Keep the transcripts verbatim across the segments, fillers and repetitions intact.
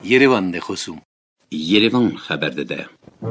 Yerevan de خصوم Yerevan خبر داده.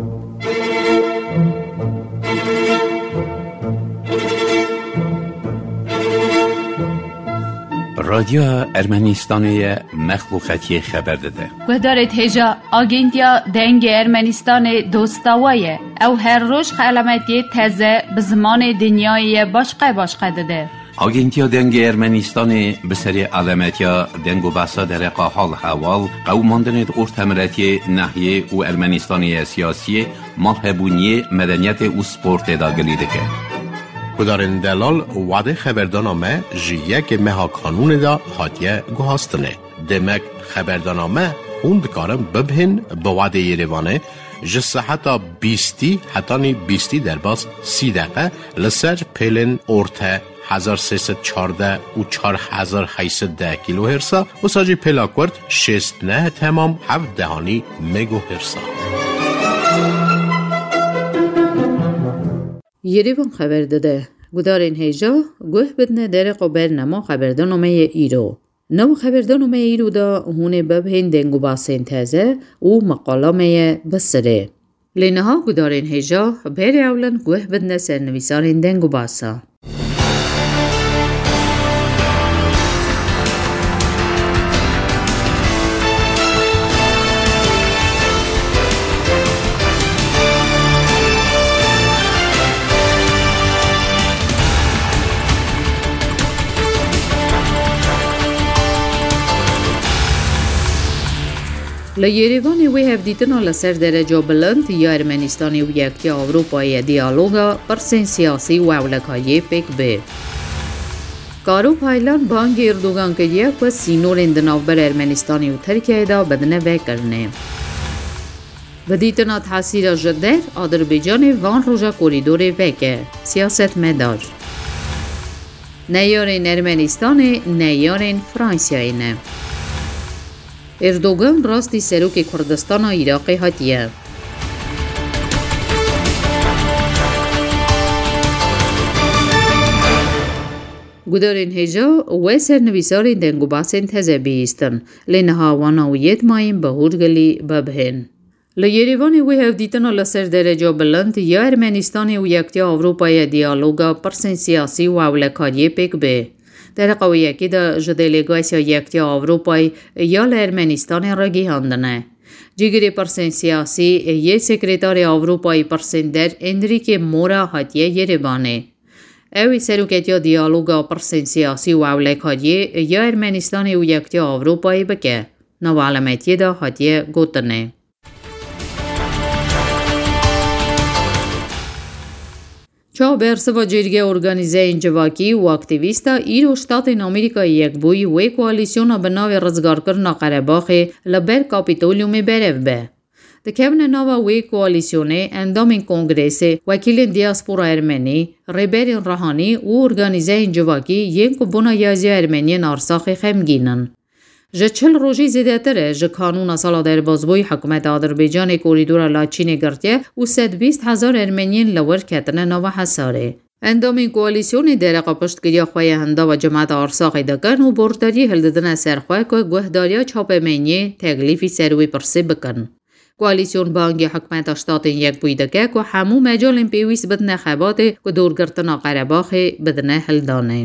رادیو ارمنستان مخلوقاتی خبر داده. گذارت هجا آگنتیا دنگ ارمنستان دوستاویه او هر روز علامتی تازه به زمان دنیای باشقه باشقه داده. آگنتیا دنگ ارمنستان به سری علامتیا دنگ و بحثا در حال حوال قوماندن ارتمرتی ناحیه و ارمنستانی سیاسی مالهبونی مدنیت و سپورت داگلی دکه. کدارن دلال وعده خبردانامه جیه که مها کانون دا حاتیه گوهاستنه. دمک خبردانامه خوند کارم ببهن به وعده یریوانه جسه حتی بیستی حتی نی بیستی در باز سی دقیقه لسر پیلن ارته هزار سیصد چارده و چار هزار هیصد ده کیلو هرسا و ساجی پیلاکورد شست نه تمام هفت دهانی مگو هرسا. یریوان خبر داده. گدارین هیجا گوه بدنه در قبرنما خبردانامه ایرو. نو خبردانامه ایرو دا هونه ببهن دنگو باسین تازه و مقالامه بسره. لینها گدارین هیجا بیر اولن گوه بدنه سرنویسارین دنگو باسا. لیریوانی وی هفدیتنا لسر درجه بلند یا ارمنستانی و یکی اروپای دیالوگا پرسین سیاسی و اولکایی پیک به. کارو پایلان بانگ اردوگان که یک و سینور اندنافبر ارمنستانی و ترکیه دا بدنه وی کرنه. ودیتنا تحصیل جدر آذربایجان وان روژا کوریدور وی که سیاست مدار. نیارین ارمنستان نیارین فرانسیایی نه. اردوگان راستی سروک کردستان عراق هاتیه. گدارین هجا و سرنویسارین دنگو باسین تزه بیستن لینها واناویت مایم بهورگلی ببهن. لیریوانی وی هفدیتنا لسر درجه بلند یا ارمنستانی و یکتی اروپای دیالوگا پرسین سیاسی و اولکاری پیک به. در قویه که دا جدیلگایس یا یکتی اروپای یا لارمنستان را گیهاندنه. جیگری پرسین سیاسی یه سکرتار اروپای پرسین در اندریک مورا هاتیه یریوانه. اوی سروکت یا دیالوگا پرسین سیاسی و اولکاری یا ارمنستان و یکتی اروپای بکه. نو علامتی دا هاتیه گوتنه. چا برسه و جرگه ارگانیزه انجواکی و اکتیویستا ایرو شتاتین امریکا یک بوی و کوالیسیون به ناو رزگار کرنا قرباخ لبر کاپیتولیوم برف به. دکمن ناو و کوالیسیونه اندامین کنگرس وکیل دیاسپورا ارمنی ریبرین رهانی و ارگانیزه انجواکی یک بنا یازی ارمنی نارساخ خمگینن. جه چل روژی زیده تره جه کانون سالا در بازبوی حکومت آذربایجان کوریدور لاچین گرتیه و سد بیست هزار ارمنیین لور کتنه نو حساره. اندامین کوالیسیون درقا پشتگیری خواه هندا و جماعت آرساقی دکن و برداری هلددن سرخواه که گوهداریا چاپمینی تکلیفی سروی پرسی بکن. کوالیسیون بانگی حکومت اشتاتین یک بوی دکه که همو مجال پیویس بدن خبات که دورگرتنا قرباخ بدنه هلدانه.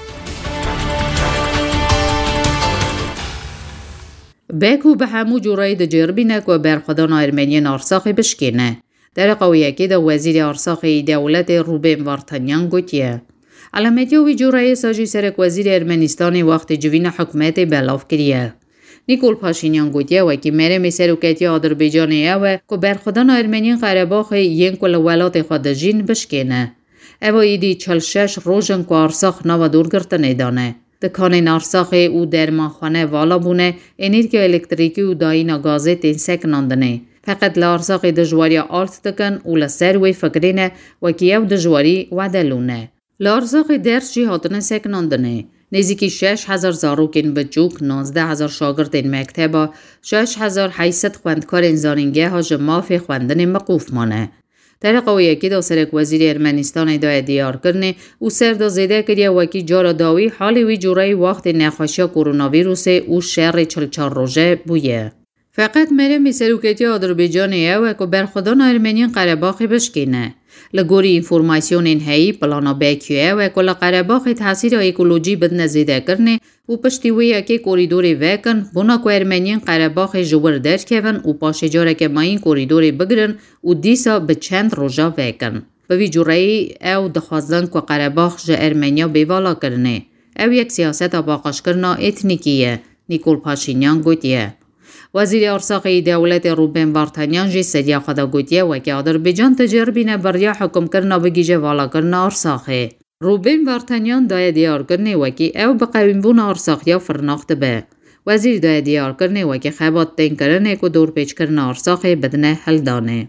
بکو به همو جورای ده جربینه که برخدان ارمنی نارساخی بشکینه. در قویه که ده وزیر آرساخی دولت روبین وارتانیان گوتیه. علامتی وی جورای ساجی سرک وزیر ارمنستانی وقت جوین حکومت بلاف کریه. نیکول پاشینیان گوتیه و که مرمی سروکتی آذربایجانی اوه که برخدان ارمنی قرباخ ین کل ولات خود جین بشکینه. اوه ایدی چل شش روژن که آرساخ نو دورگرتنه دانه. دکان نارساخ او در ماخانه والا بونه انرژی الکتریکی و داینا گازی تین سکناندنه. فقط لارساخ دجواری آلت دکن و لسر وی فکرینه و کیو دجواری و دلونه. لارساخ درس جی هاتنه سکناندنه. نزدیکی شش هزار زاروکین بچوک، نوزده هزار شاگرد این مکتبا، شش هزار حیثت خواندکار این زارنگه ها جماف خواندن مقوف مانه. در قویه که دا سرک وزیر ارمنستان دا دیار کرنه او سر دا زیده کریه وکی جارا داوی حالی وی جورای وقت نخوشی کرونا ویروس او شر چل چار روژه بویه. فقط مرمی سروکتی آذربایجانی او که برخودان ارمنیان قره‌باغ بشکینه. لگوری اینفورماسیون این هایی پلانا بیکیه و کل قره‌باغ تاثیر اکولوژی بدن زیده کرنه و پشتیوی که کوریدوری وکن بنا که ارمنیان قره‌باغ جور در کهون و پاشجاره که ما این کوریدوری بگرن و دیسا به چند روزا وکن. به وی جورایی او دخواستن که قره‌باغ جه ارمنیا بیوالا کرنه. او یک سیاست باقاش کرنا اتنیکیه. نیکول پاشینیان گوتیه. وزیر ارساقی دولت روبن وارتانیان جی سدیا خدا گوتیه و که آذربایجان تجربین بریا حکم کرنا بگیجه والا کرنا ارساقی. روبن وارتانیان دای دیار کرنه و که او به قویمبون ارساقیا فرناخت به. وزیر دای دیار کرنه و که خیبات تین کرنه که دور پیچ کرنا ارساقی بدنه حل دانه.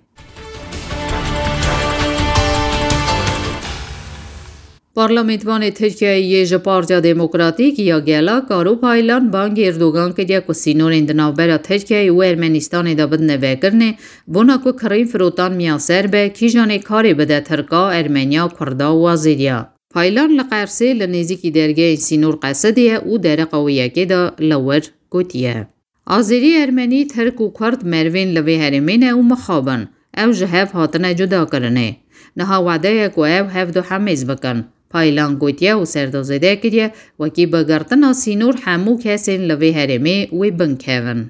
پارلمانتوان ترکیه جپارتیا دموکراتیک یا گلا کارو پایلان بانگ اردوغان که دیا کسینور اندنابرا ترکیه و ارمنستان دا بدنه وکرنه بنا که کریم فروتان میاسر به کیجان کاری بده ترکا، ارمنیا، کردا و آزیریا. پایلان لقرسه لنزیکی درگه سینور قصدیه و در قویه که دا لور گوتیه. آزیری ارمنی ترک و کرد مروین لوی هرمینه و مخابن او جهف هاتنه جدا کرنه. نها وعده که او هف دو همیز بکن. پایلان گوتیه و سردازده کریه و کی بگرتنا سینور همو کسین لوی هرمی و بنکهون.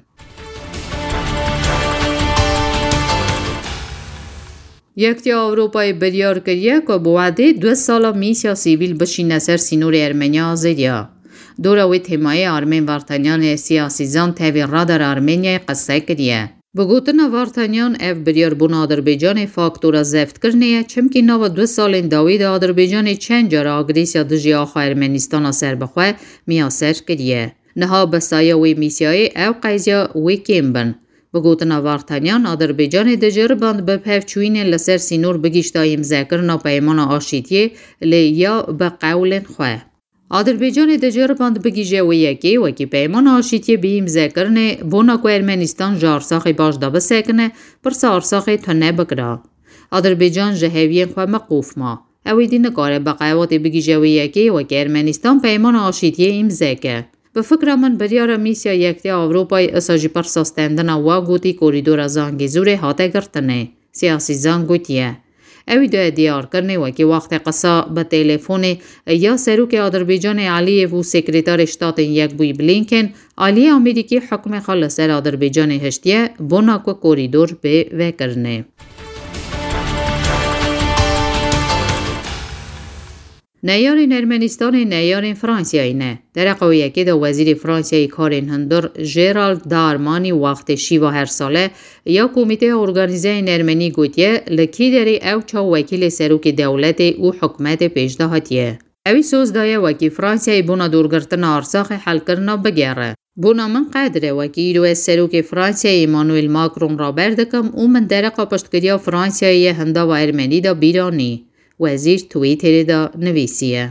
یکتی اروپای بریار کریه که بوعده دو سالا میسیا سیویل بشینه سر سینور ارمنیا آزیریا. دوره تیمای آرمین وارتانیان سیاسیزان تاوی رادر ارمنیا قصه کریه. بگوتنا وارتانیان اف بریار بون آذربایجان فاکتورا زفت کرنه چمکی نو دو سال داوید آذربایجان چند جار آگریسیا دجی آخا ارمنستان سر بخواه میاسر کریه. نها بسایه وی میسیای او قیزیا وی کم بن. بگوتنا وارتانیان آذربایجان دجر بند بپف چوین لسر سینور بگیشتایم ذکرنا پیمان آشیتیه لیا به قول خواه. آذربایجان دجر بند بگیجه و یکی و کی پیمان آشیتی بیم ذکرنه بونا که ارمنستان جارساخی باش دا بسکنه پر سارساخی تنه بکرا. آذربایجان جهویین خواه مقوف ما. اوی دی نکاره بقیوات بگیجه و یکی و که ارمنستان پیمان آشیتی ایم ذکر. به فکر من بریار میسیا یکتی اروپای اساجی پر ساستندن و گوتی کوریدور زانگی زوره حاته گرتنه. سیاسی زان گوتیه. اوی دو دیار کرنه و که وقت قصا به تلفن یا سروک آذربایجان علیه و سکرتار شتات یک بوی بلینکن علیه امریکی حکم خالص سر آذربایجان هشتیه بنا که کوریدور به وکرنه. نیارین ارمنستان نیارین فرانسیایی نه. در قویه که دا وزیر فرانسیایی کارین هندر جرالد دارمانی وقت شیوا هر ساله یا کمیته ارگانیزه این ارمنی گوتیه لکی داری او چا وکیل سروک دولت او حکمت پیشده هاتیه. اوی سوز دایه وکی فرانسیایی بونا دورگرتن ارساخ حل کرنا بگره. بونا من قدره وکی ایرو سروک فرانسیایی ایمانویل ماکرون را بردکم او من درقا پشتگریا فرانسیایی هندا و ارمنی دا بیرانی. وزیر توییتر دا نویسیه.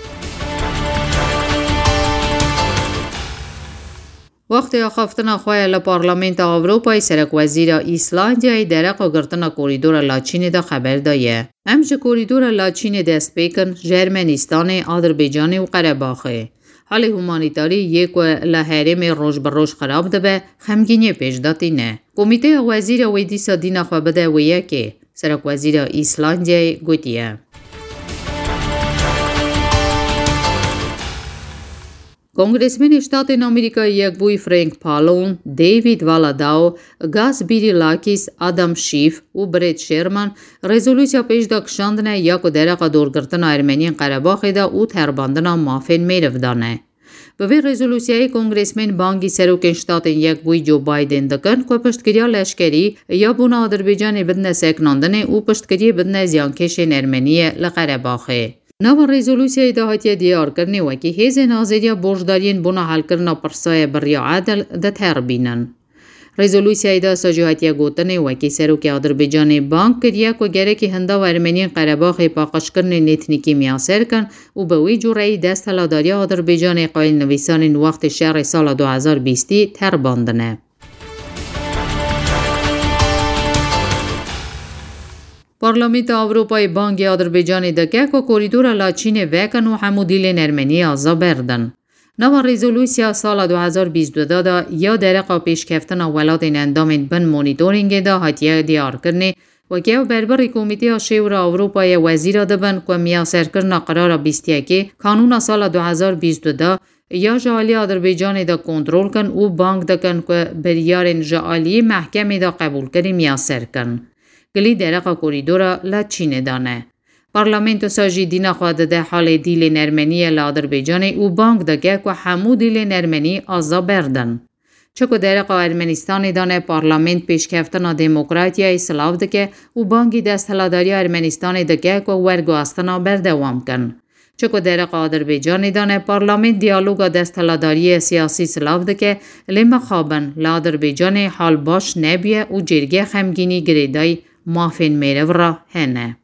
وقتی آخفتنا خواه لپارلمنت آوروپای سرک وزیر ایسلندیای درقا گرتنا کوریدور لاچین دا خبر دایه. همچه کوریدور لاچین دست بیکن جرمنستان، آذربایجان و قره‌باغه. حال هومانیتاری یک و لحرم روش بر روش خراب ده خمگینی پیش داتی نه. کمیته وزیر ویدیسا دینا خواه بده ویه که سرک وزیر ایسلندیای گوتیه. کنگرسمن شتات امریکا یک بوی فرانک پالون، دیوید والاداو، گاز بیری لاکیس، آدم شیف و برید شرمن رزولوسیا پیش دا کشاندنه یا که درقا دورگرتن ارمنیان قره‌باغ دا او ترباندن مافین میرف دانه. به وی رزولوسیای کنگرسمن بانگی سروکن شتات یک بوی جو بایدن دکن که پشتگیری لشکری یا بونا آذربایجان بدن سکناندنه او پشتگیری بدن زیانکش ارمنی لقره‌باغه. نو رزولوسیای دهاتی دیار کرنه و که هیز نازدیا برجدارین بونا حل کرنا پرسای بریا عدل ده تربینن. رزولوسیای دا ساجوهاتی گوتنه و که سروک آذربایجان بانک کریا که گره که هندا و ارمنیان قره‌باغ پاقش کرن نتنیکی میاسر کن و به وی جورایی دست هلاداری آذربایجان قایل نویسان وقت شهر سال دو هزار و بیست ترباندنه. پارلمانت اروپای بانک آذربایجان دکه که کوریدور لاچین وکن و همو دیل ارمنی آزا بردن. نوا ریزولوسیا سال دو هزار و بیست و دو دا یا درقا پیشکفتن ولاتین اندامین بن مونیتورینگ دا هاتیه دیار کرنه و که بربر کمیته شور اروپای وزیر دبن که میاسر کرنا قرار بیستیه که کانون سال دو هزار و بیست و دو یا جالی آذربایجان دا کنترل کن و بانک دکن که بریارن جالی محکمه دا قبول کری میاسر کن. گلی درقا کوریدورا لچین دانه. پارلمنت ساجی دینا خواهد ده حال دیل نرمنی لآذربایجان و بانک دکه که همو دیل نرمنی آزا بردن. چکو درقا ارمنستان دانه پارلمنت پیشکفتنا دموکراتیا اسلاف دکه و بانکی دست هلاداری ارمنستان دکه که ورگو استنا بردوام کن. چکو درقا آذربایجان دانه پارلمنت دیالوگا دست هلاداری سیاسی اسلاف دکه لما خوابن لآذربایجان حال باش نبیه و جرگه خمگینی گریدای مافین میرو را هنه.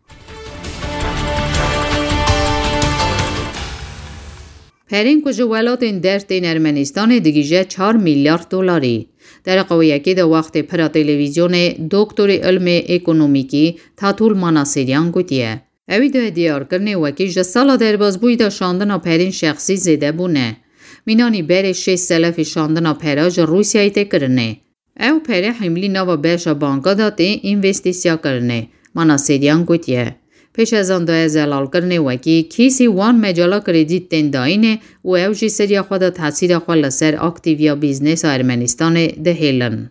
پرین که ولاتین درتین ارمنستان دیگیجه چهار میلیارد دلاری. در قویکی ده وقت پرا تلویزیون دکتر علم اکونومیکی تاتول مناصریان گوتیه. اوی ده دیار کرنه وکی جه سالا در بازبوی ده شاندنا پرین شخصی زیده بونه. مینانی بر شش سلف شاندنا پراج روسیایی ته کرنه. او پره حملی نوا بیشا بانکا ده ته اینوستیسیا کرنه. مناصریان گوتیه. پیش از آن دای زلال کرنه وکی کیسی وان مجالا کردیت تن داینه و او جی سریا خود تاثیر خود لسر اکتیویا بیزنس ارمنستان ده هیلن.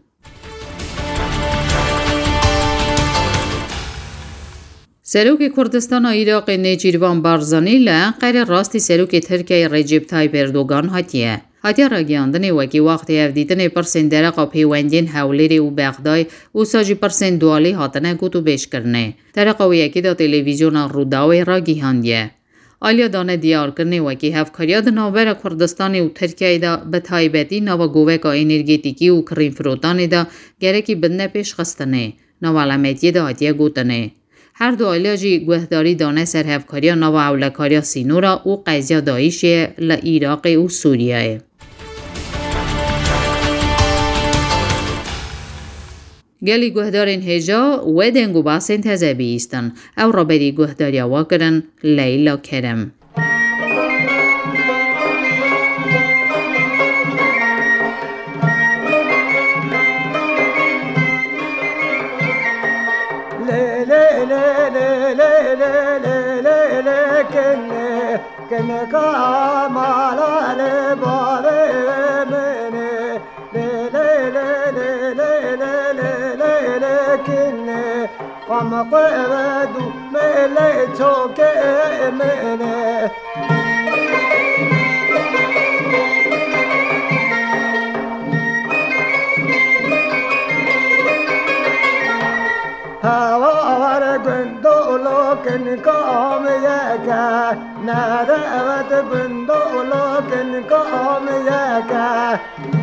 سروک کردستان عراق نجیروان بارزانی لانقر راستی سروک ترکیه رجب تایپ اردوگان هاتیه. هاتیه را گیاندن وکی وقت افدیدن پرسن درقا پیوندین حولیری و بغدای و ساجی پرسن دوالی هاتنه گوتو بیش کرنه. درقا و یکی دا تلویزیون روداوی را گیاندیه. آلیا دانه دیار کرنه وکی هفکاریا دا نوبر کردستان و ترکیه دا به تایبتی نو گوه که انرژیتیکی و کریم فروتان دا گرکی بدنه پیش خستنه. نو علامتی دا هاتیه گوتنه. هر دو آلیا جی گوهداری دانه سر هفکاریا نو اولکاریا سینورا و قیزیا دایشه لعراق و سوریه. گلی گوهدارین هجا و دنگو باسن تزه بیستن او را بری گوهداری واکرن لیلا کرم. قام قردو ملی چوکه منه هوار گندولو کن کام یکا نروت گندولو کن کام یکا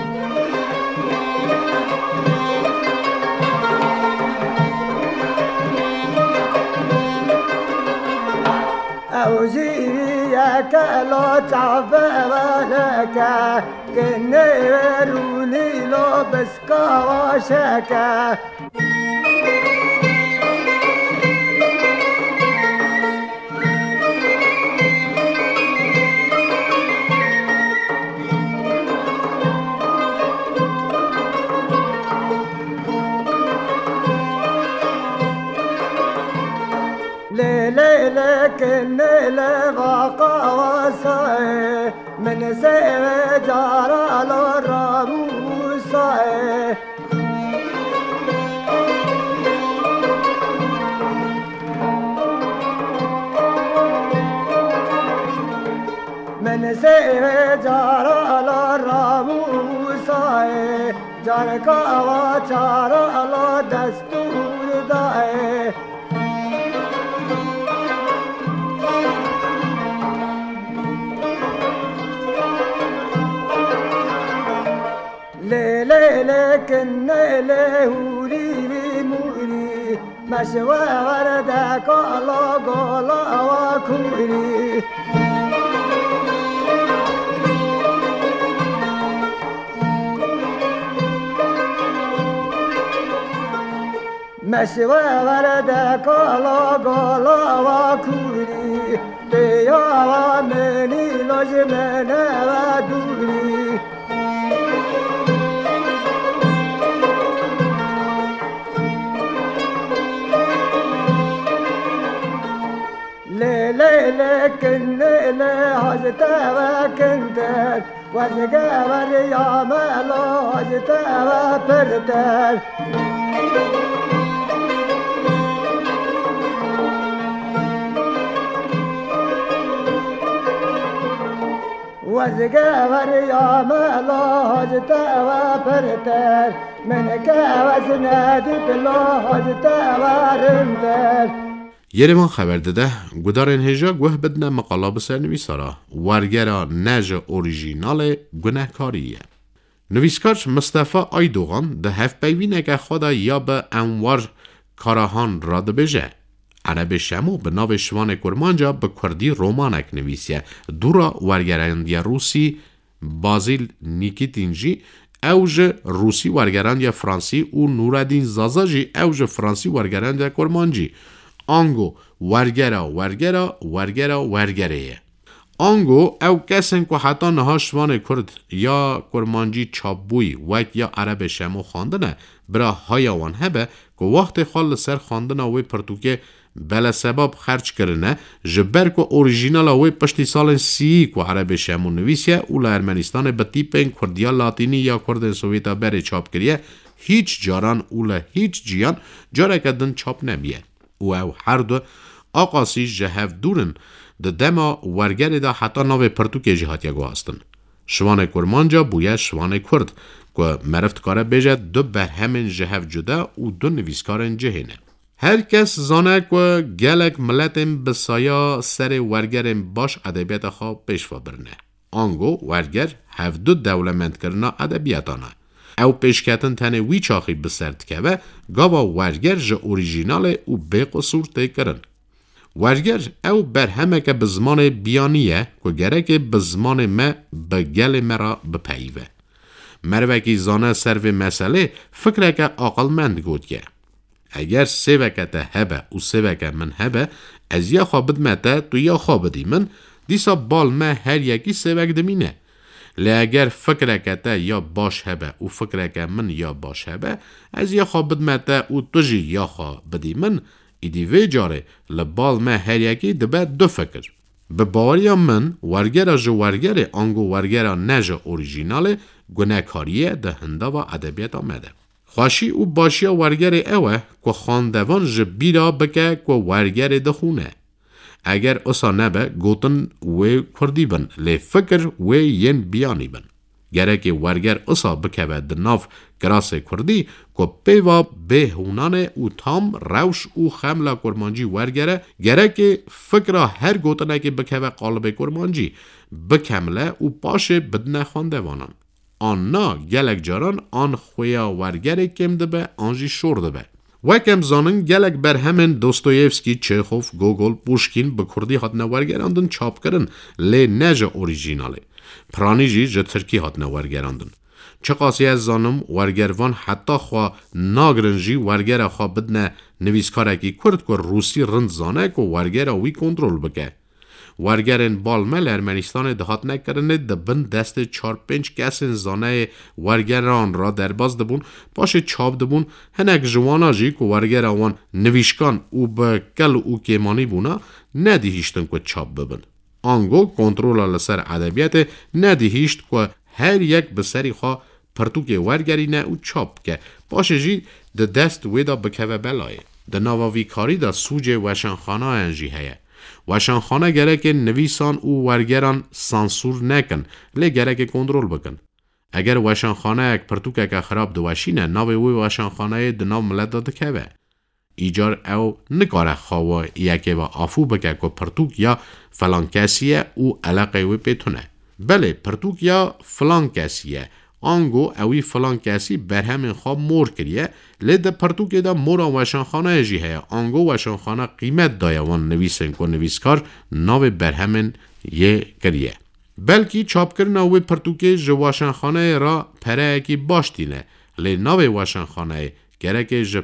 أوجيك لا تعبانك كنيروني لو بسكا وشكا لكن لبقى وصاي من سجار الراموساي من سجار الراموساي جاركا وچار دستور داي لكن لهوري موري مشوى وردك على قلا وكوري مشوى وردك على قلا وكوري تيا مني لجمنا ودوري کنه له حاجت و کنتر وزگه و ریام له حاجت و پرتر وزگه و ریام له حاجت و پرتر منکه وزندی له حاجت و رندر یریوان خبر داده گودارن هجا گوه بدنه مقالا بسر نویسارا ورگرا نج اوریژینال گناهکاریه. نویسکارش مصطفی آیدوغان ده هفت بیوینه که خدا یا به انوار کاراهان را ده بجه. عرب شمو به ناو شوان کرمانجا به کردی رومانک نویسیه. دورا ورگراندیا روسی بازیل نیکیتینجی اوج روسی ورگراندیا فرانسی و نورالدین زازاجی اوج فرانسی ورگراندیا کرمانجی. آنگو ورگرا ورگرا ورگرا ورگره آنگو او کسن که حتی نها شوان کرد یا کرمانجی چابوی وک یا عرب شمو خواندنه برا هایوان هبه که وقت خال سر خواندنه وی پرتوکه بلا سبب خرچ کرنه جبر که اوریژینال وی پشتی سال سی که عرب شمو نویسیه اولا ارمنستان به تیپین کردیا لاتینی یا کردن سویتا بره چاپ کریه هیچ جاران اولا هیچ جیان جاره کدن چاپ نمیه و او هر دو آقاسی جهف دورن ده دما ورگر ده حتی ناو پرتوک جهاتیه گو هستن. شوان کرمانجا بویه شوان کرد که مرفت کاره بیجه دو برهمین جهف جدا و دو نویسکارن جهینه. هر کس زانه که گلک ملتن بسایا سر ورگرن باش ادبیت خواه پیشوا برنه. آنگو ورگر هف دو دولمند کرنا ادبیتانه. او پیشکتن تنه وی چاخی بسرد که و گاوا ورگر جه اوریژینال او بی قصور تی کرن. ورگر او برهمه که بزمان بیانیه که گره که بزمان ما بگل مرا بپیوه. مروکی زانه سرو مسئله فکره که عقلمند گود که. اگر سوکه تا هبه و سوکه من هبه از یا خوابد مته تو یا خوابدی من دیسا بال ما هر یکی سوک دمینه. لی اگر فکره که تا یا باش هبه و فکره که من یا باش هبه از یا خوابد مته و تجی یا خوابدی من ایدی وی جاره لبال ما هر یکی دبه دو فکر. به باوریا من ورگره جو ورگره آنگو ورگره نج اوریژینال گناهکاریه ده هنده و ادبیت آمده. خواشی او باشیا ورگره اوه که خاندوان جبیرا بکه که ورگره دخونه. اگر اصا نبه گوتن وی کردی بن لی فکر وی ین بیانی بن. گره که ورگر اصا بکوه دناف گراس کردی که پیوا به هونانه او تام روش او خملا کرمانجی ورگره گره که فکر هر گوتنه که بکوه قالب کرمانجی بکمله او پاشه بدنه خاندوانان. آن نا گلک جاران آن خویا ورگره کم دبه آنجی شورده به. وکم زانن گلک بر همین دوستویفسکی، چخوف، گوگل، پوشکین به کردی هات نورگراندن چاپ کردن لی نج اوریژیناله. پرانیجی جه ترکی هات نورگراندن. چقاسی از زانم ورگروان حتی خوا ناگرنجی ورگر خوا بدنه نویسکارکی کرد که روسی رند زانه که ورگر وی کنترل بکه. ورگرن بالمل ارمنستان دهات نکرنه دبن دست چار پنج کسین زانه ورگران را درباز دبون باشه چاپ دبون هنک جوانا جی که ورگر آوان نویشکان او به کل او کیمانی بونا ندیهیشتن که چاپ ببن. آنگو کنترول لسر ادبیات ندیهیشت که هر یک بسری خواه پرتوک ورگری نه او چاپ که باشه جی ده دست ویدا بکوه بلایه. ده نواوی کاری دا سوج وشنخانه انجی هیه. وشنخانه گره که نویسان او ورگران سانسور نکن لی گره که کنترل بکن. اگر وشنخانه اک پرتوکه که خراب دوشینه ناوی وی وشنخانه ده ناو ملت داده که وه. ایجار او نکاره خواه یکی و آفو بکه که پرتوک یا فلان کسیه او علاقه وی پیتونه. بله پرتوک یا فلان کسیه. آنگو اوی فلان کسی بر همین خواب مور کریه لی ده پرتوکه ده مورا وشنخانه جی هیا. آنگو وشنخانه قیمت دایه وان نویسن که نویسکار ناو بر همین یه کریه. بلکی چاپ کرنا وی پرتوکه جو وشنخانه را پره اکی باشتینه لی ناو وشنخانه گره که جو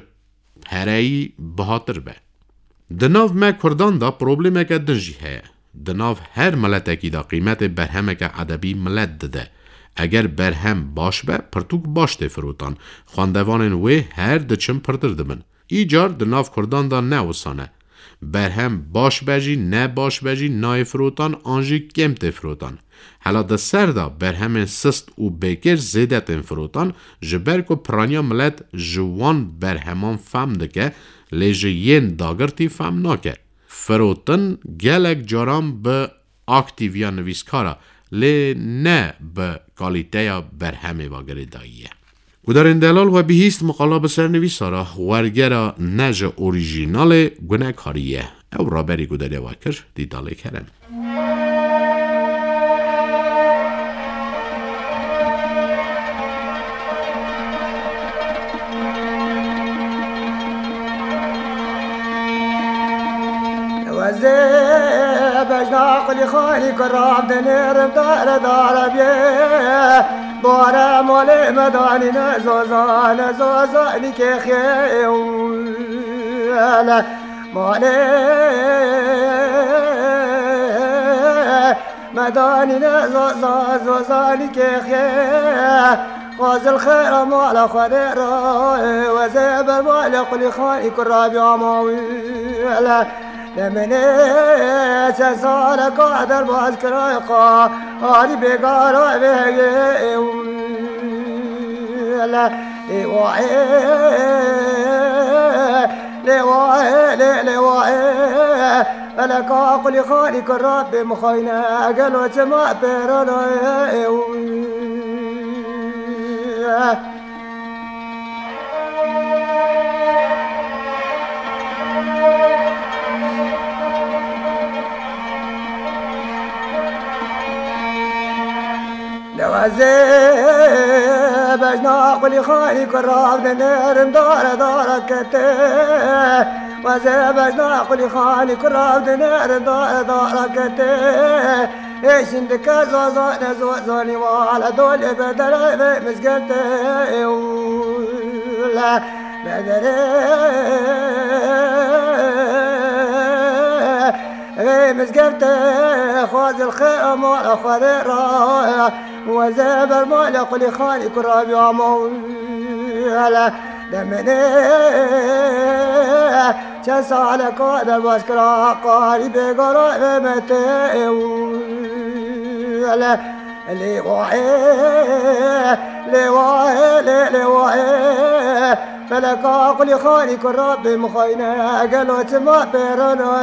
پرهی بهاتر به. ده ناو ما کردان دا پروبلم اکا دنجی هیا. ده ناو هر ملت اکی دا قیمت بر همه که عدبی ملت دده. اگر برهم باش به پرتوک باش ده فروتان خواندوان وی هر ده چم پردر دمن. ایجار ده ناف کردان دا نوسانه. برهم باش بجی نه باش بجی نای فروتان آنجی کمت فروتان حالا ده سر دا برهم سست و بکر زیدت فروتان جبر کو پرانیا ملت جوان برهمان فهم دکه لیجه ین داگرتی فهم ناکه فروتن گلک جاران به اکتیویا نویسکارا لی نه به کالیته برهمه واگره داییه و در این دلال و بهیست مقالا بسر نویسارا ورگرا نج اوریژینال گناه کاریه او را بری گدره واکر دیداله کرم بجنا قلی خالی کرام دنیرم دار دار بیه بارا مولی مدانی نزوزان نزوزانی که خیل مولی مدانی نزوزان نزوزانی که خیل قاز الخير مال خدير وزيب المال قلی خالی کرام یاماوی لمن سال قادر باز كرايقا هاري بقارا بهي لا لواعي لواعي لواعي فلك قولي خالق الرب مخينا قالوا سما بيرنا لوزي بجنا قولي خالي كراب دنيرم دار دار كتي وزي بجنا قولي خالي كراب دنيرم دار دار كتي ايش عندك زوزاني زوزاني وعلى دول بدر مسكتي ولا بدر مسكت خواز الخير مال خضيرة وزاب المال قولي خالي كراب يا مولا دمني جس على قادر بسكرا قارب قراب متي ولا اللي وعي اللي وعي اللي وعي فلك قولي خالي كراب مخينا قالوا تما بيرنا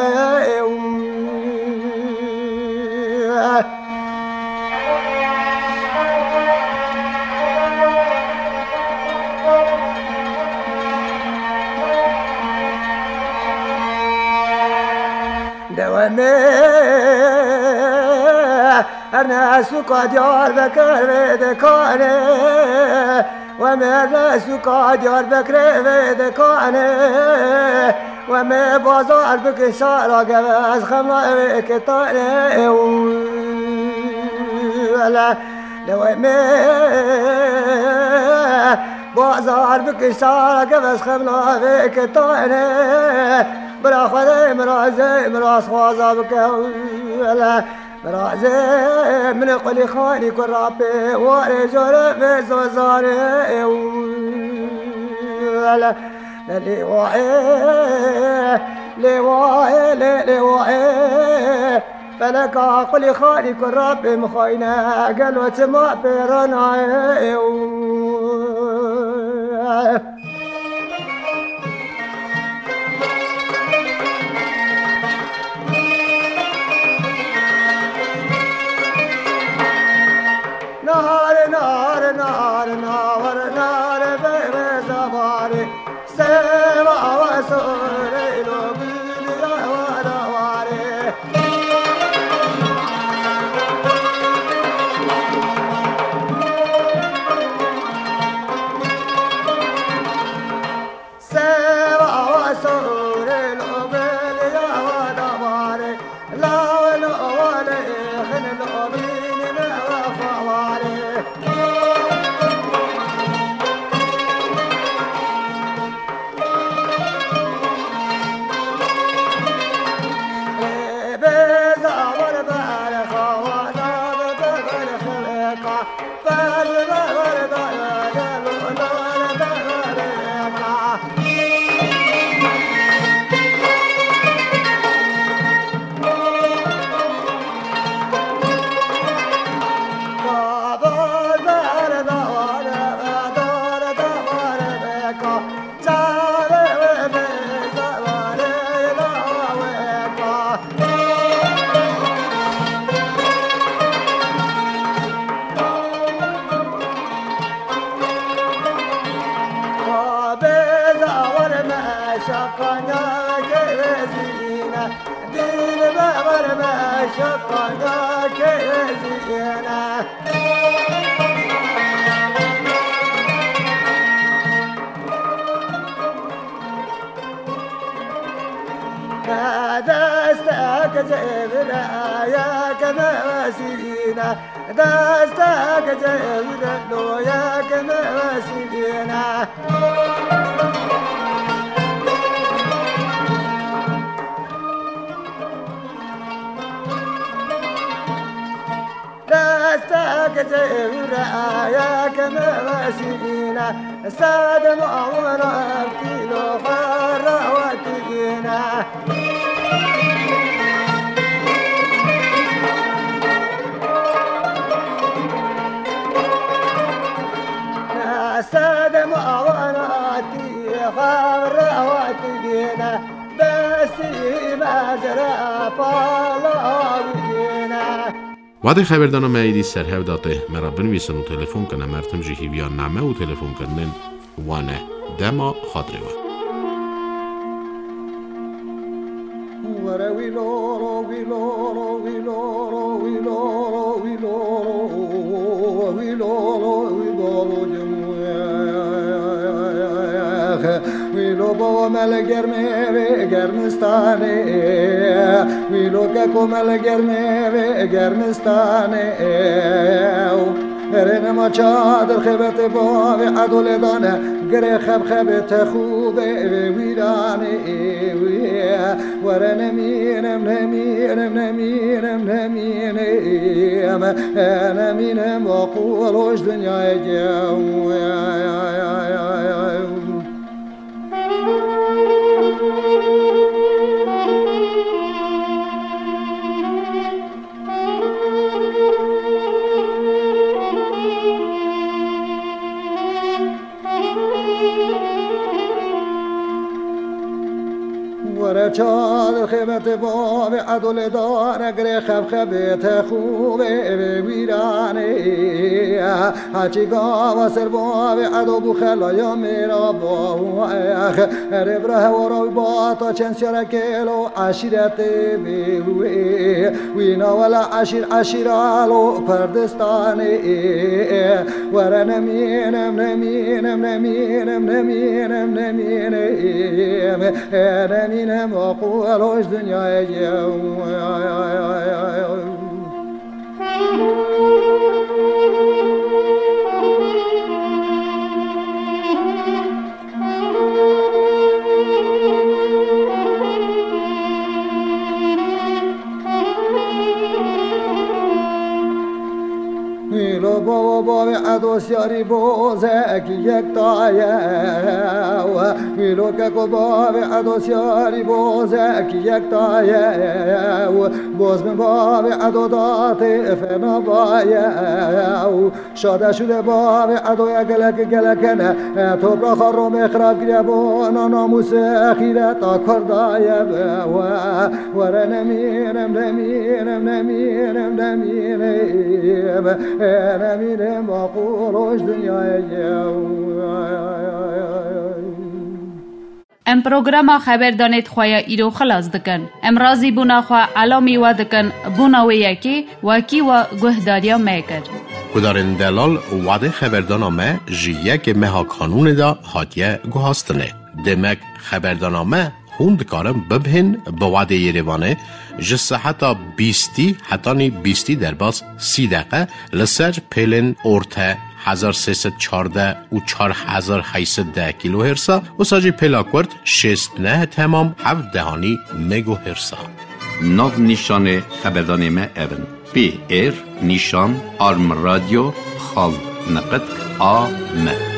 دوامي أنا سوق ديار بكر دكاني وما سوق ديار بكر دكاني وما بازار بكسارة جواز خمرة كتاني ولا دوامي بازار بكسارة جواز خمرة كتاني برا خدي مرازي مراس خوازا بكولا مرازي من قولي خاني كرابي واري جرب زوزاني ولا لي واعي لي واعي لي واعي فلك قولي خاني كرابي مخاينا قالوا تما بيرنا نار نار نار نار نار بير زباري سما وسوري لوبي ودواري سما وسوري لوبي ودواري لا ولا ولا خن لوبي جبرا يا كما وسينا دستك جبرا لو يا كما وسينا دستك جبرا يا كما وسينا ساد معورا كيلو حرا وتجينا ساد معوراتي حرا وتجينا بس ما زرع فلا وجينا وعده خبردانم ایدی سرهو داته مرا بنویسن و تلفن کنه مرتم جهیویان نامه و تلفن کنن وانه دما خاطره و وروي لورو وي لورو وي لورو وي لورو وي لورو وي لورو وي لورو ویلو با مل گرمه و گرمستانه ویلو که کمل گرمه و گرمستانه هرن ما چادر خبت با و عدل دانه گره خب خبت خوبه و ویرانه ورن مینم نمینم نمینم نمینم نمینم و قولوش دنیای جو چال خبت باب عدل دار اگر خب خبت خوبه ویرانه هچی گاوا سر باب عدو بخلایا میرا با ربره وراوی با تا چند شرکلو عشیرت بیوی وینا ولا عشیر عشیرالو پردستانه ور نمینم نمینم نمینم نمینم نمینم نمینم وقولوش دنیای جو ویلو بابا بابا عدوس یاری بوزه که یک تایه ویلو که بابا عدوس یاری بوزه که یک تایه باز من بابا عدو داته فنا بایه شاده شده بابا عدو گلک گلکنه تو برا خارو مخراب گریه بانا ناموس خیره تا کردایه ور نمینم نمینم نمینم نمینم نمینم با قروش دنیای جو ام پروگرام خبردانیت خواه ایرو خلاص دکن ام رازی بونا خواه علامی و دکن بونا و یکی وکی و گهداریا میکر کدارن دلال وعده خبردانامه جیه که مها کانون دا حاتیه گوهاستنه دمک خبردانامه خوند کارم ببهن به وعده یریوانه جسه حتی بیستی حتی بیستی در باز سی دقیقه لسر پیلن ارته هزار سیصد چارده و چار هزار هیصد ده کیلو هرسا و ساجی پیلاکورد شست نه تمام هفت دهانی مگو هرسا نو نیشان خبردانیمه اون پی ایر نیشان آرم رادیو خال نقد آ م